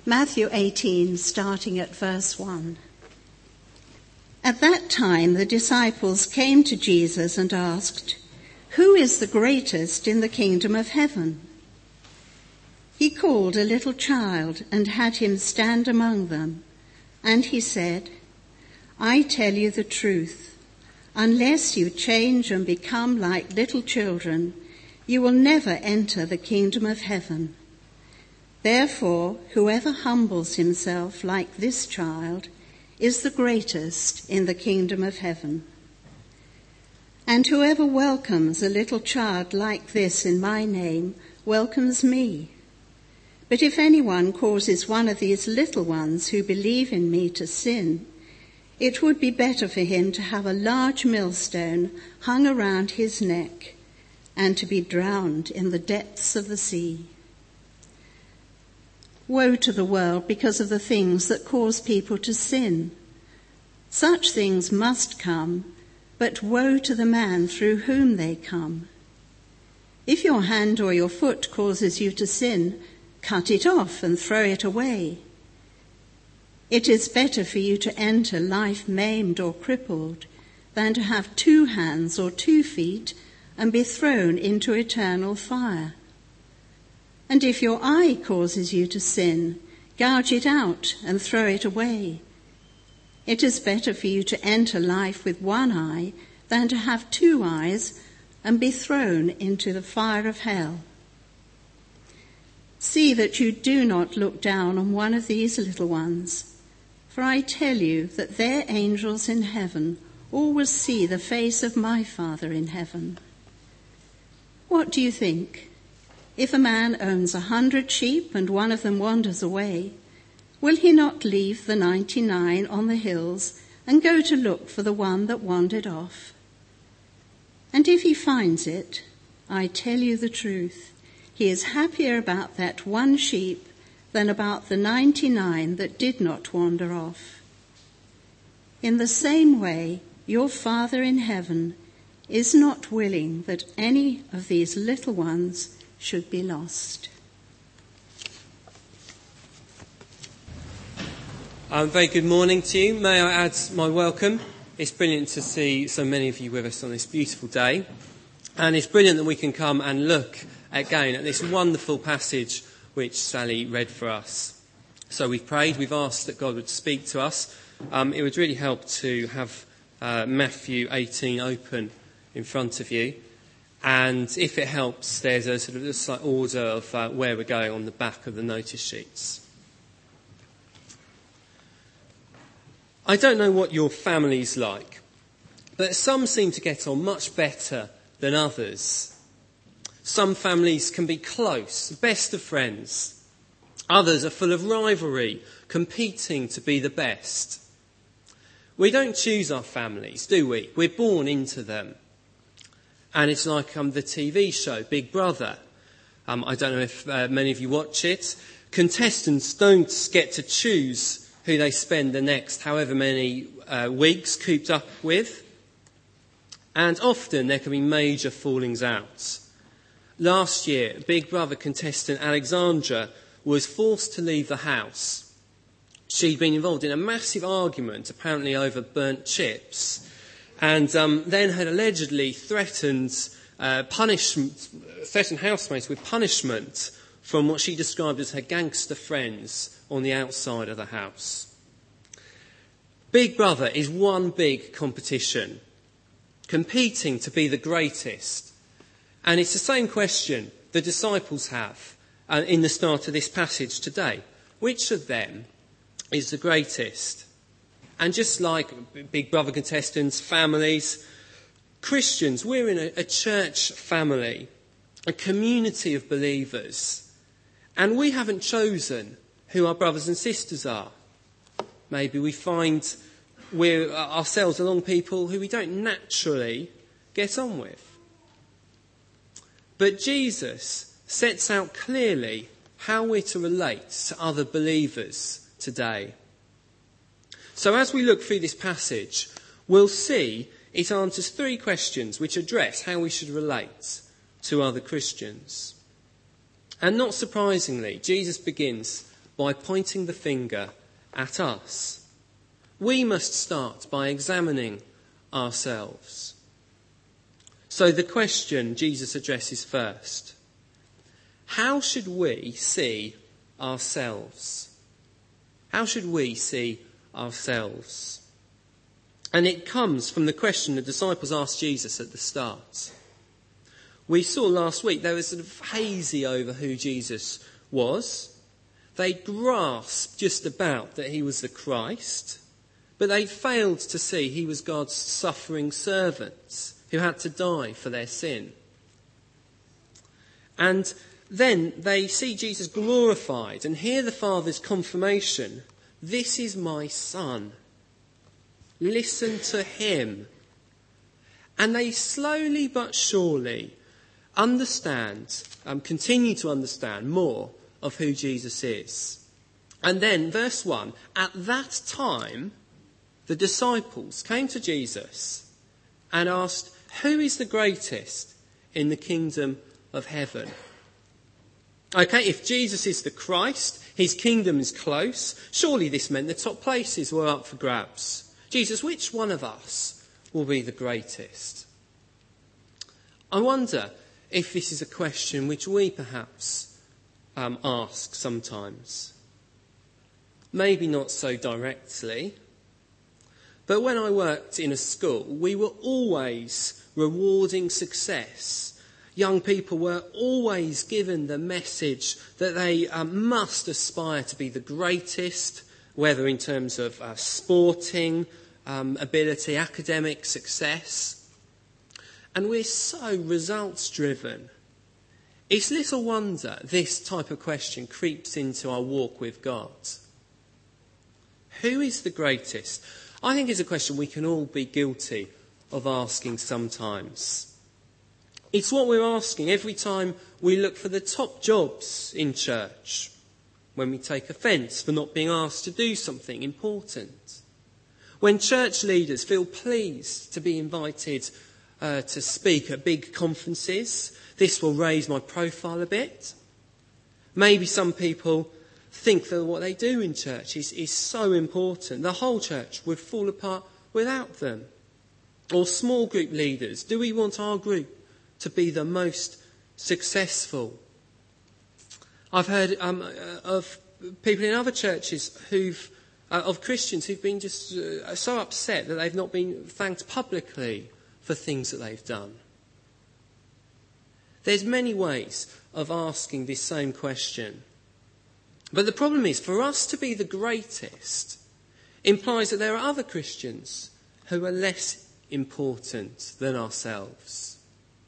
Matthew 18, starting at verse 1. At that time the disciples came to Jesus and asked, "Who is the greatest in the kingdom of heaven?" He called a little child and had him stand among them, and he said, "I tell you the truth, unless you change and become like little children, you will never enter the kingdom of heaven. Therefore, whoever humbles himself like this child is the greatest in the kingdom of heaven. And whoever welcomes a little child like this in my name welcomes me. But if anyone causes one of these little ones who believe in me to sin, it would be better for him to have a large millstone hung around his neck and to be drowned in the depths of the sea." Woe to the world because of the things that cause people to sin. Such things must come, but woe to the man through whom they come. If your hand or your foot causes you to sin, cut it off and throw it away. It is better for you to enter life maimed or crippled than to have 2 hands or 2 feet and be thrown into eternal fire. And if your eye causes you to sin, gouge it out and throw it away. It is better for you to enter life with 1 eye than to have 2 eyes and be thrown into the fire of hell. See that you do not look down on one of these little ones, for I tell you that their angels in heaven always see the face of my Father in heaven. What do you think? If a man owns 100 sheep and one of them wanders away, will he not leave the 99 on the hills and go to look for the one that wandered off? And if he finds it, I tell you the truth, he is happier about that 1 sheep than about the 99 that did not wander off. In the same way, your Father in heaven is not willing that any of these little ones should be lost. Very good morning to you. May I add my welcome. It's brilliant to see so many of you with us on this beautiful day. And it's brilliant that we can come and look again at this wonderful passage which Sally read for us. So we've prayed, we've asked that God would speak to us. It would really help to have Matthew 18 open in front of you. And if it helps, there's a sort of a slight order of where we're going on the back of the notice sheets. I don't know what your family's like, but some seem to get on much better than others. Some families can be close, best of friends. Others are full of rivalry, competing to be the best. We don't choose our families, do we? We're born into them. And it's like the TV show, Big Brother. I don't know if many of you watch it. Contestants don't get to choose who they spend the next however many weeks cooped up with. And often there can be major fallings out. Last year, Big Brother contestant Alexandra was forced to leave the house. She'd been involved in a massive argument, apparently over burnt chips, and then had allegedly threatened housemates with punishment from what she described as her gangster friends on the outside of the house. Big Brother is one big competition, competing to be the greatest. And it's the same question the disciples have in the start of this passage today. Which of them is the greatest? And just like Big Brother contestants, families, Christians, we're in a church family, a community of believers. And we haven't chosen who our brothers and sisters are. Maybe we find we're ourselves along people who we don't naturally get on with. But Jesus sets out clearly how we're to relate to other believers today. So as we look through this passage, we'll see it answers 3 questions which address how we should relate to other Christians. And not surprisingly, Jesus begins by pointing the finger at us. We must start by examining ourselves. So the question Jesus addresses first: how should we see ourselves? How should we see ourselves? And it comes from the question the disciples asked Jesus at the start. We saw last week they were sort of hazy over who Jesus was. They grasped just about that he was the Christ, but they failed to see he was God's suffering servant who had to die for their sin. And then they see Jesus glorified and hear the Father's confirmation: this is my Son. Listen to him. And they slowly but surely continue to understand more of who Jesus is. And then, verse 1, at that time, the disciples came to Jesus and asked, who is the greatest in the kingdom of heaven? Okay, if Jesus is the Christ, his kingdom is close, surely this meant the top places were up for grabs. Jesus, which one of us will be the greatest? I wonder if this is a question which we perhaps ask sometimes. Maybe not so directly, but when I worked in a school, we were always rewarding success. Young people were always given the message that they must aspire to be the greatest, whether in terms of sporting ability, academic success. And we're so results driven. It's little wonder this type of question creeps into our walk with God. Who is the greatest? I think it's a question we can all be guilty of asking sometimes. It's what we're asking every time we look for the top jobs in church, when we take offence for not being asked to do something important, when church leaders feel pleased to be invited to speak at big conferences. This will raise my profile a bit. Maybe some people think that what they do in church is so important, the whole church would fall apart without them. Or small group leaders, do we want our group to be the most successful? I've heard of people in other churches of Christians who've been just so upset that they've not been thanked publicly for things that they've done. There's many ways of asking this same question. But the problem is, for us to be the greatest implies that there are other Christians who are less important than ourselves.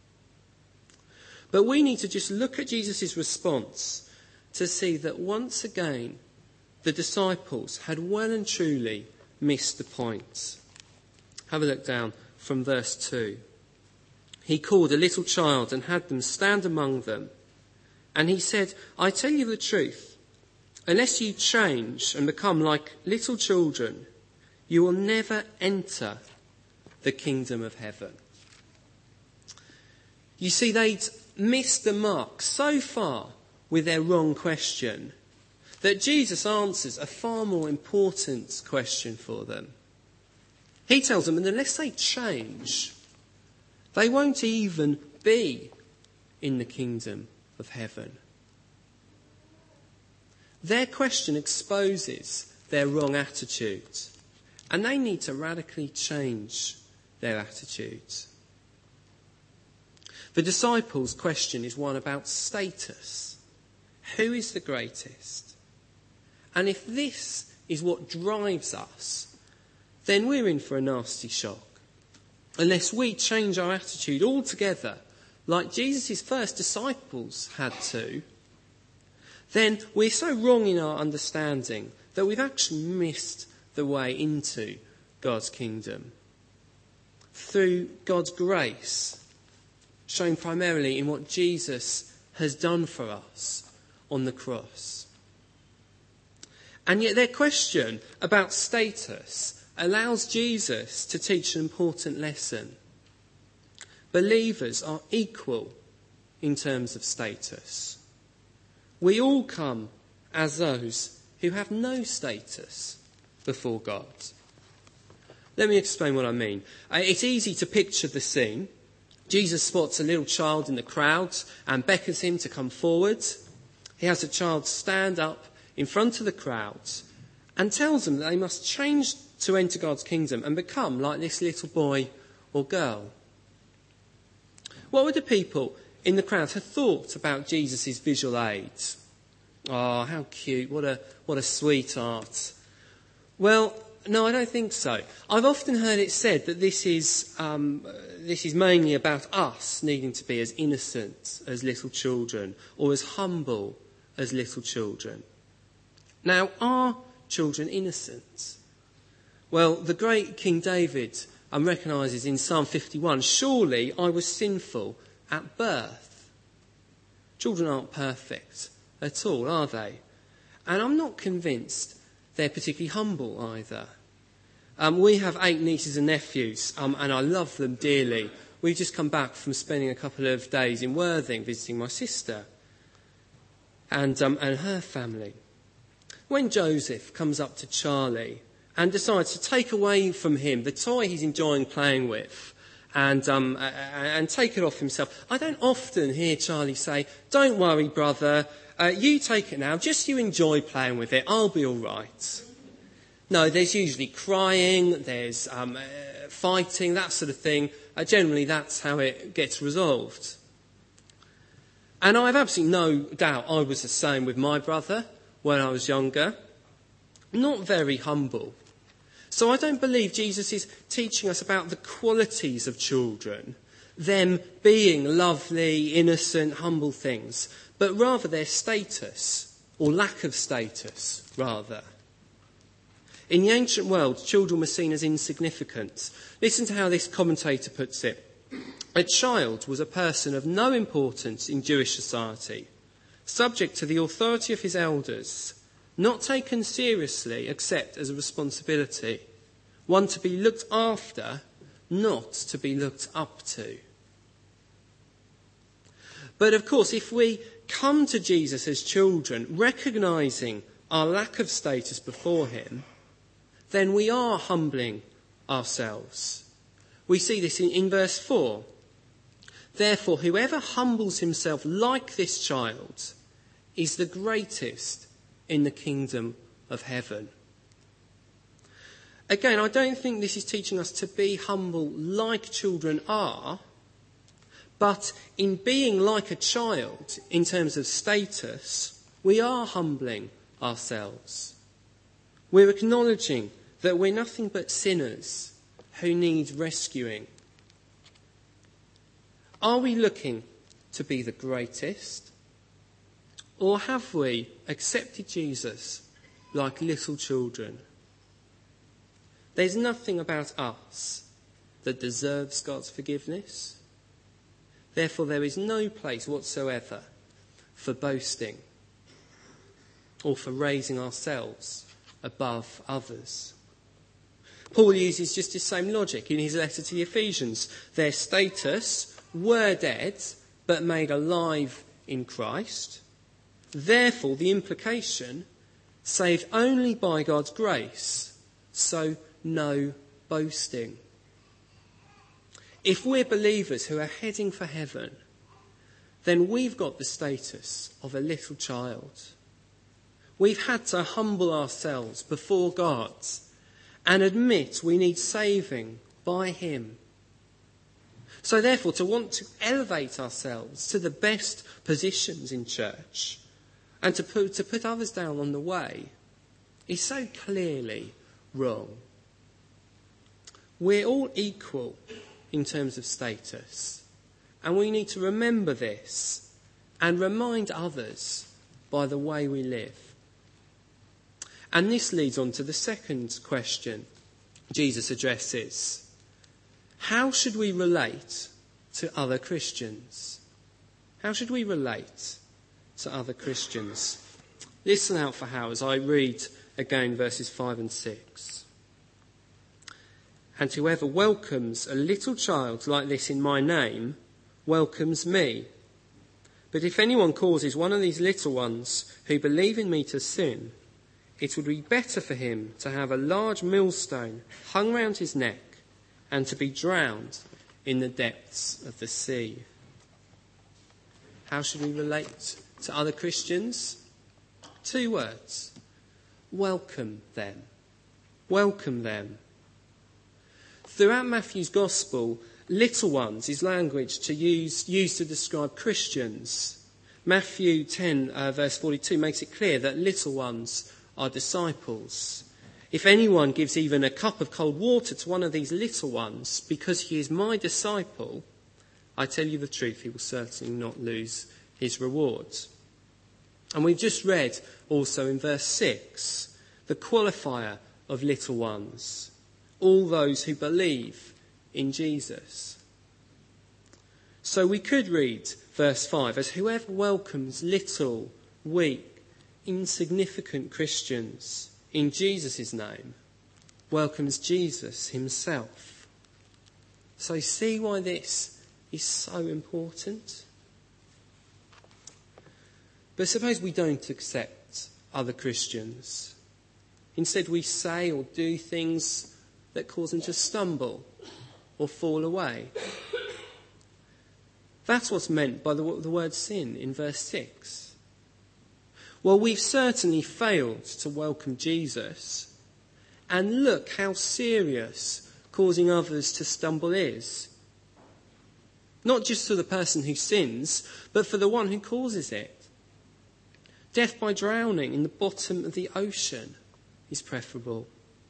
But we need to just look at Jesus' response to see that once again the disciples had well and truly missed the point. Have a look down from verse 2. He called a little child and had them stand among them. And he said, I tell you the truth, unless you change and become like little children, you will never enter the kingdom of heaven. You see, they'd missed the mark so far with their wrong question that Jesus answers a far more important question for them. He tells them that unless they change, they won't even be in the kingdom of heaven. Their question exposes their wrong attitudes, and they need to radically change their attitudes. The disciples' question is one about status. Who is the greatest? And if this is what drives us, then we're in for a nasty shock. Unless we change our attitude altogether, like Jesus' first disciples had to, then we're so wrong in our understanding that we've actually missed the way into God's kingdom. Through God's grace, shown primarily in what Jesus has done for us on the cross. And yet their question about status allows Jesus to teach an important lesson. Believers are equal in terms of status. We all come as those who have no status before God. Let me explain what I mean. It's easy to picture the scene. Jesus spots a little child in the crowd and beckons him to come forward. He has the child stand up in front of the crowd and tells them that they must change to enter God's kingdom and become like this little boy or girl. What would the people in the crowd have thought about Jesus' visual aids? Oh, how cute, what a sweetheart. Well, no, I don't think so. I've often heard it said that this is mainly about us needing to be as innocent as little children or as humble as little children. Now, are children innocent? Well, the great King David recognises in Psalm 51, surely I was sinful at birth. Children aren't perfect at all, are they? And I'm not convinced they're particularly humble either. We have 8 nieces and nephews, and I love them dearly. We've just come back from spending a couple of days in Worthing visiting my sister and her family. When Joseph comes up to Charlie and decides to take away from him the toy he's enjoying playing with and take it off himself, I don't often hear Charlie say, "Don't worry, brother, you take it now, just you enjoy playing with it, I'll be all right." No, there's usually crying, there's fighting, that sort of thing. Generally, that's how it gets resolved. And I have absolutely no doubt I was the same with my brother when I was younger. Not very humble. So I don't believe Jesus is teaching us about the qualities of children, them being lovely, innocent, humble things, but rather their status, or lack of status, rather. In the ancient world, children were seen as insignificant. Listen to how this commentator puts it. A child was a person of no importance in Jewish society, subject to the authority of his elders, not taken seriously except as a responsibility, one to be looked after, not to be looked up to. But of course, if we come to Jesus as children, recognising our lack of status before him, then we are humbling ourselves. We see this in verse 4. Therefore, whoever humbles himself like this child is the greatest in the kingdom of heaven. Again, I don't think this is teaching us to be humble like children are, but in being like a child in terms of status, we are humbling ourselves. We're acknowledging that we're nothing but sinners who need rescuing. Are we looking to be the greatest? Or have we accepted Jesus like little children? There's nothing about us that deserves God's forgiveness. Therefore, there is no place whatsoever for boasting or for raising ourselves above others. Paul uses just the same logic in his letter to the Ephesians. Their status were dead, but made alive in Christ. Therefore, the implication, saved only by God's grace, so no boasting. If we're believers who are heading for heaven, then we've got the status of a little child. We've had to humble ourselves before God and admit we need saving by him. So therefore, to want to elevate ourselves to the best positions in church and to put others down on the way is so clearly wrong. We're all equal in terms of status, and we need to remember this and remind others by the way we live. And this leads on to the second question Jesus addresses. How should we relate to other Christians? How should we relate to other Christians? Listen out for how as I read again verses 5 and 6. And whoever welcomes a little child like this in my name welcomes me. But if anyone causes one of these little ones who believe in me to sin, it would be better for him to have a large millstone hung round his neck and to be drowned in the depths of the sea. How should we relate to other Christians? 2 words. Welcome them. Welcome them. Throughout Matthew's Gospel, little ones is language used to describe Christians. Matthew 10 verse 42 makes it clear that little ones are disciples. If anyone gives even a cup of cold water to one of these little ones because he is my disciple, I tell you the truth, he will certainly not lose his reward. And we've just read also in verse 6, the qualifier of little ones, all those who believe in Jesus. So we could read verse 5 as whoever welcomes little, weak, insignificant Christians in Jesus' name welcomes Jesus himself. So see why this is so important? But suppose we don't accept other Christians. Instead we say or do things that cause them to stumble or fall away. That's what's meant by the word sin in verse 6. Well, we've certainly failed to welcome Jesus. And look how serious causing others to stumble is. Not just for the person who sins, but for the one who causes it. Death by drowning in the bottom of the ocean is preferable.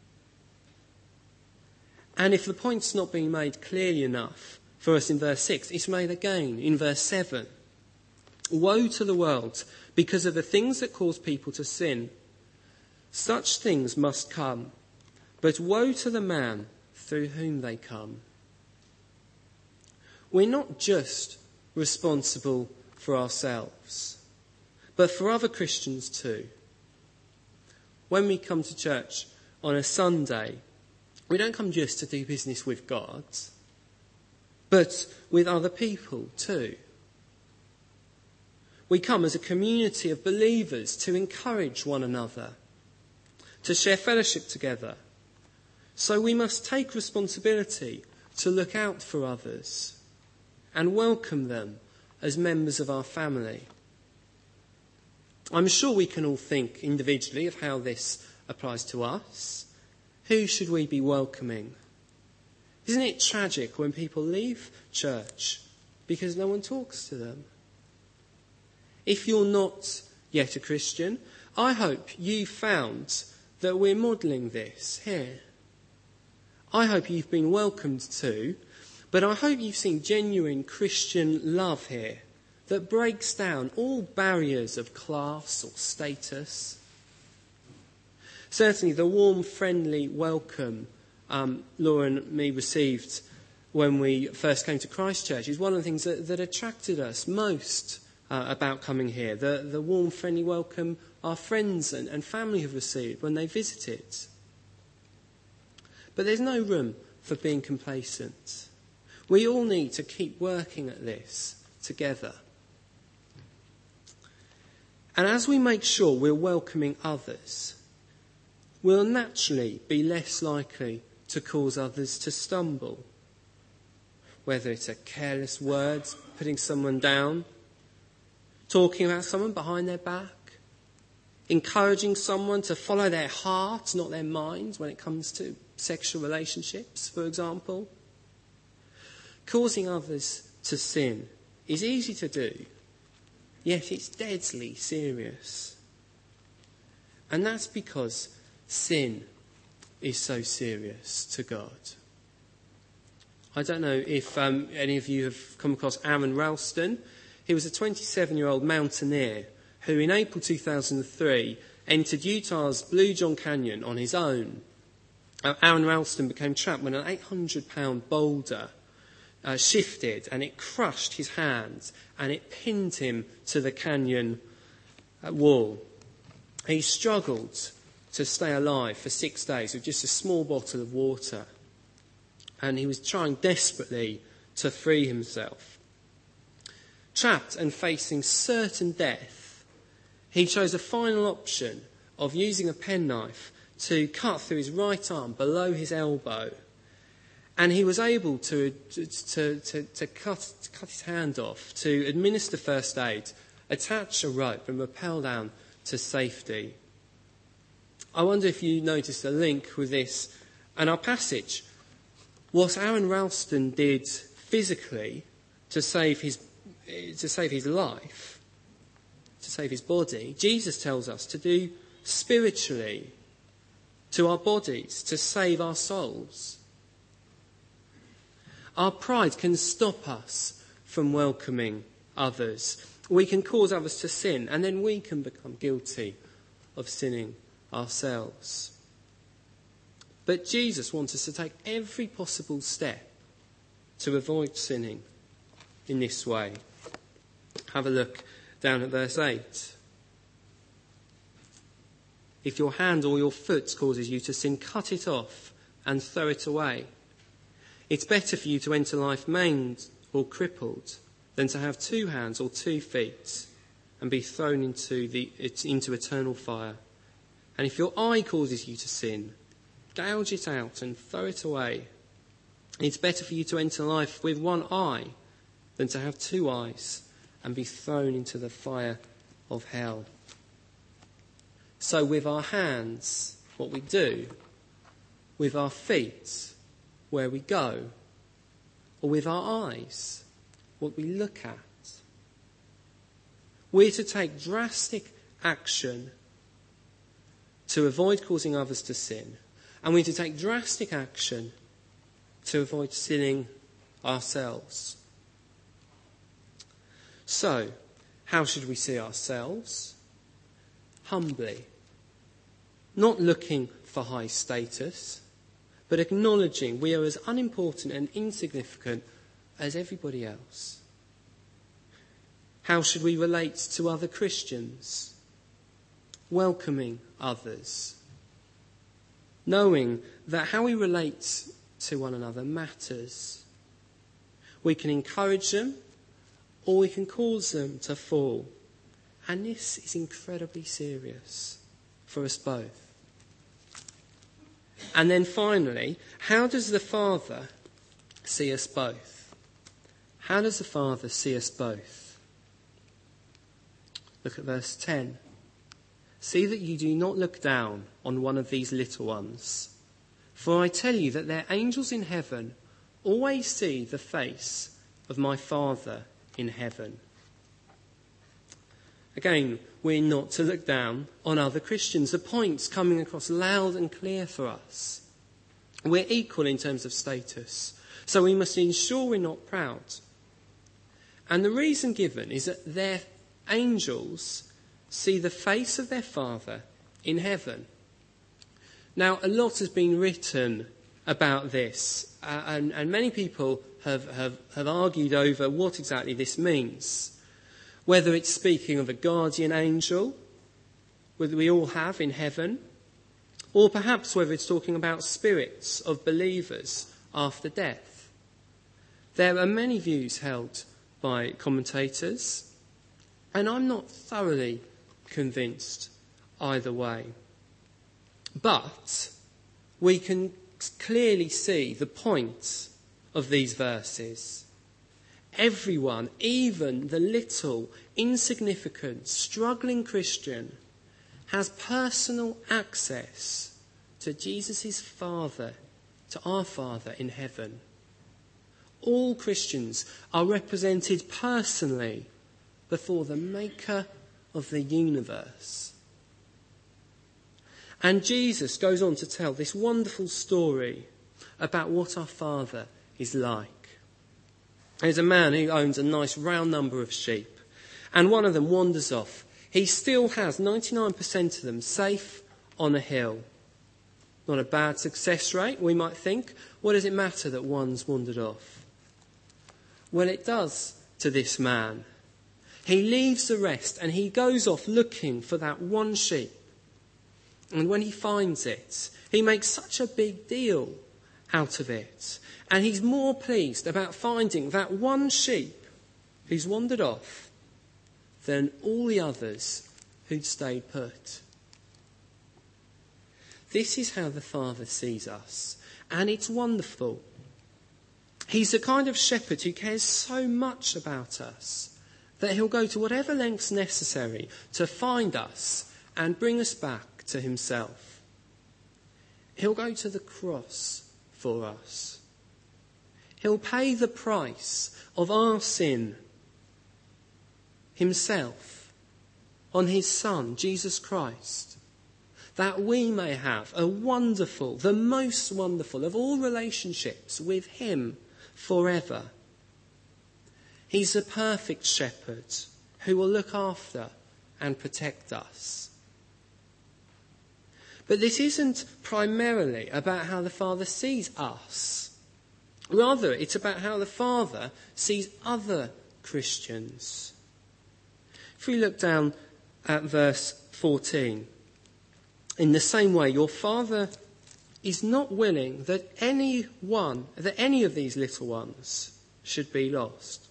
And if the point's not being made clearly enough for us in verse 6, it's made again in verse 7. Woe to the world because of the things that cause people to sin. Such things must come, but woe to the man through whom they come. We're not just responsible for ourselves, but for other Christians too. When we come to church on a Sunday, we don't come just to do business with God, but with other people too. We come as a community of believers to encourage one another, to share fellowship together. So we must take responsibility to look out for others and welcome them as members of our family. I'm sure we can all think individually of how this applies to us. Who should we be welcoming? Isn't it tragic when people leave church because no one talks to them? If you're not yet a Christian, I hope you found that we're modelling this here. I hope you've been welcomed too, but I hope you've seen genuine Christian love here that breaks down all barriers of class or status. Certainly the warm, friendly welcome Laura and me received when we first came to Christchurch is one of the things that attracted us most about coming here. The warm, friendly welcome our friends and family have received when they visited. But there's no room for being complacent. We all need to keep working at this together. And as we make sure we're welcoming others, we'll naturally be less likely to cause others to stumble. Whether it's a careless word, putting someone down, talking about someone behind their back, encouraging someone to follow their heart, not their mind, when it comes to sexual relationships, for example. Causing others to sin is easy to do, yet it's deadly serious. And that's because sin is so serious to God. I don't know if any of you have come across Aaron Ralston. He was a 27-year-old mountaineer who in April 2003 entered Utah's Blue John Canyon on his own. Aaron Ralston became trapped when an 800-pound boulder shifted and it crushed his hands and it pinned him to the canyon wall. He struggled to stay alive for 6 days with just a small bottle of water. And he was trying desperately to free himself. Trapped and facing certain death, he chose a final option of using a penknife to cut through his right arm below his elbow. And he was able to cut his hand off, to administer first aid, attach a rope and rappel down to safety. I wonder if you noticed a link with this and our passage. What Aaron Ralston did physically to save his life, to save his body, Jesus tells us to do spiritually to our bodies, to save our souls. Our pride can stop us from welcoming others. We can cause others to sin, and then we can become guilty of sinning ourselves. But Jesus wants us to take every possible step to avoid sinning in this way. Have a look down at verse 8. If your hand or your foot causes you to sin, cut it off and throw it away. It's better for you to enter life maimed or crippled than to have 2 hands or 2 feet and be thrown into eternal fire. And if your eye causes you to sin, gouge it out and throw it away. It's better for you to enter life with 1 eye than to have 2 eyes and be thrown into the fire of hell. So with our hands, what we do, with our feet, where we go, or with our eyes, what we look at, we're to take drastic action to avoid causing others to sin, and we're to take drastic action to avoid sinning ourselves. So, how should we see ourselves? Humbly. Not looking for high status, but acknowledging we are as unimportant and insignificant as everybody else. How should we relate to other Christians? Welcoming others. Knowing that how we relate to one another matters. We can encourage them, or we can cause them to fall. And this is incredibly serious for us both. And then finally, how does the Father see us both? How does the Father see us both? Look at verse 10. See that you do not look down on one of these little ones, for I tell you that their angels in heaven always see the face of my Father in heaven. Again, we're not to look down on other Christians. The point's coming across loud and clear for us. We're equal in terms of status, so we must ensure we're not proud. And the reason given is that their angels see the face of their Father in heaven. Now, a lot has been written about this, and many people have argued over what exactly this means. Whether it's speaking of a guardian angel, whether we all have in heaven, or perhaps whether it's talking about spirits of believers after death. There are many views held by commentators, and I'm not thoroughly convinced either way. But we can clearly see the point of these verses. Everyone, even the little, insignificant, struggling Christian, has personal access to Jesus' Father, to our Father in heaven. All Christians are represented personally before the Maker of the universe. And Jesus goes on to tell this wonderful story about what our Father is like. There's a man who owns a nice round number of sheep, and one of them wanders off. He still has 99% of them safe on a hill. Not a bad success rate, we might think. What does it matter that one's wandered off? Well, it does to this man. He leaves the rest and he goes off looking for that one sheep. And when he finds it, he makes such a big deal out of it. And he's more pleased about finding that one sheep who's wandered off than all the others who'd stayed put. This is how the Father sees us, and it's wonderful. He's the kind of shepherd who cares so much about us that he'll go to whatever lengths necessary to find us and bring us back to himself. He'll go to the cross for us. He'll pay the price of our sin himself on his Son, Jesus Christ, that we may have a wonderful, the most wonderful of all relationships with him forever. He's a perfect shepherd who will look after and protect us. But this isn't primarily about how the Father sees us. Rather, it's about how the Father sees other Christians. If we look down at verse 14, in the same way, your Father is not willing that any of these little ones should be lost.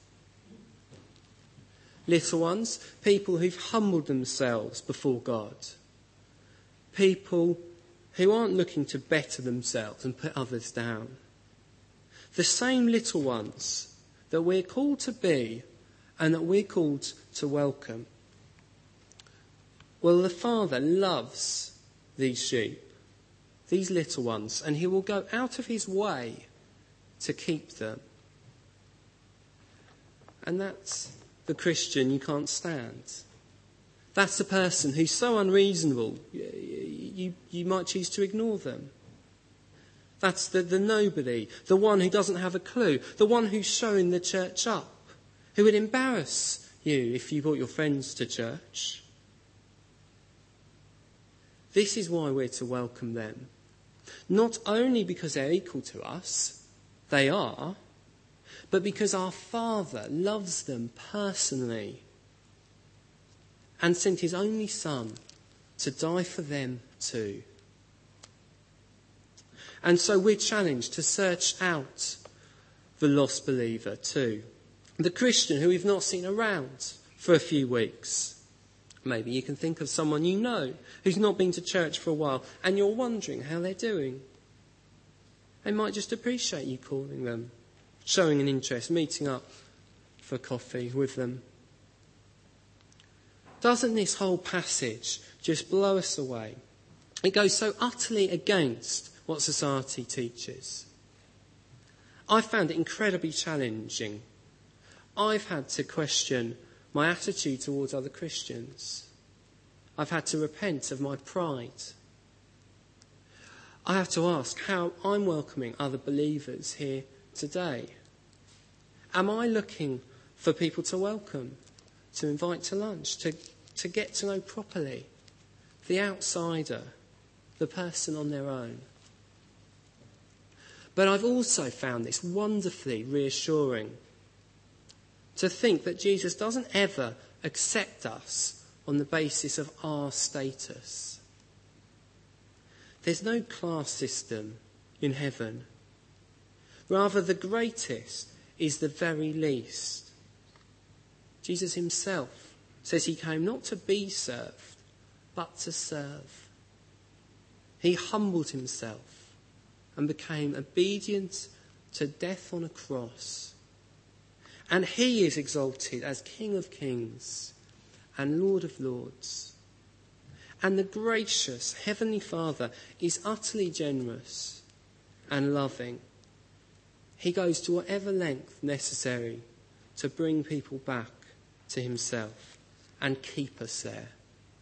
Little ones, people who've humbled themselves before God. People who aren't looking to better themselves and put others down. The same little ones that we're called to be and that we're called to welcome. Well, the Father loves these sheep, these little ones, and he will go out of his way to keep them. And that's the Christian you can't stand. That's the person who's so unreasonable, you might choose to ignore them. That's the nobody, the one who doesn't have a clue, the one who's showing the church up, who would embarrass you if you brought your friends to church. This is why we're to welcome them. Not only because they're equal to us, they are, but because our Father loves them personally and sent his only Son to die for them too. And so we're challenged to search out the lost believer too. The Christian who we've not seen around for a few weeks. Maybe you can think of someone you know who's not been to church for a while and you're wondering how they're doing. They might just appreciate you calling them, showing an interest, meeting up for coffee with them. Doesn't this whole passage just blow us away? It goes so utterly against what society teaches. I found it incredibly challenging. I've had to question my attitude towards other Christians. I've had to repent of my pride. I have to ask how I'm welcoming other believers here today. Am I looking for people to welcome, to invite to lunch, to get to know properly the outsider, the person on their own? But I've also found this wonderfully reassuring to think that Jesus doesn't ever accept us on the basis of our status. There's no class system in heaven. Rather, the greatest is the very least. Jesus himself says he came not to be served, but to serve. He humbled himself and became obedient to death on a cross. And he is exalted as King of Kings and Lord of Lords. And the gracious Heavenly Father is utterly generous and loving. He goes to whatever length necessary to bring people back to himself and keep us there.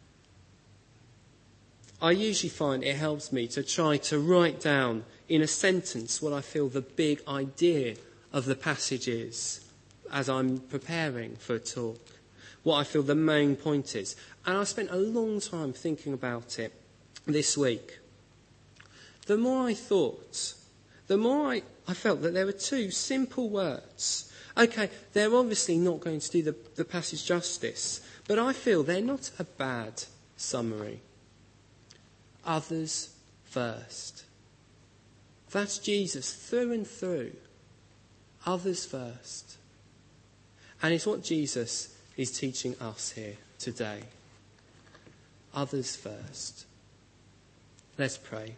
I usually find it helps me to try to write down in a sentence what I feel the big idea of the passage is as I'm preparing for a talk, what I feel the main point is. And I spent a long time thinking about it this week. The more I thought, the more I felt that there were two simple words. Okay, they're obviously not going to do the passage justice, but I feel they're not a bad summary. Others first. That's Jesus through and through. Others first. And it's what Jesus is teaching us here today. Others first. Let's pray.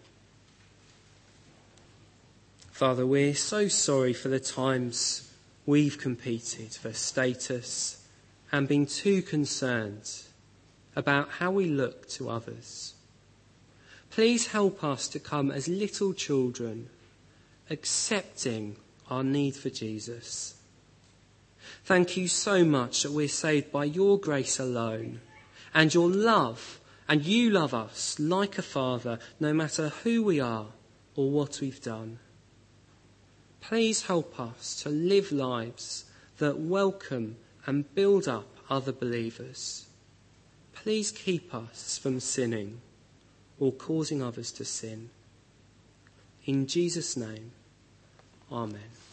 Father, we're so sorry for the times we've competed for status and been too concerned about how we look to others. Please help us to come as little children, accepting our need for Jesus. Thank you so much that we're saved by your grace alone and your love, and you love us like a father, no matter who we are or what we've done. Please help us to live lives that welcome and build up other believers. Please keep us from sinning or causing others to sin. In Jesus' name, amen.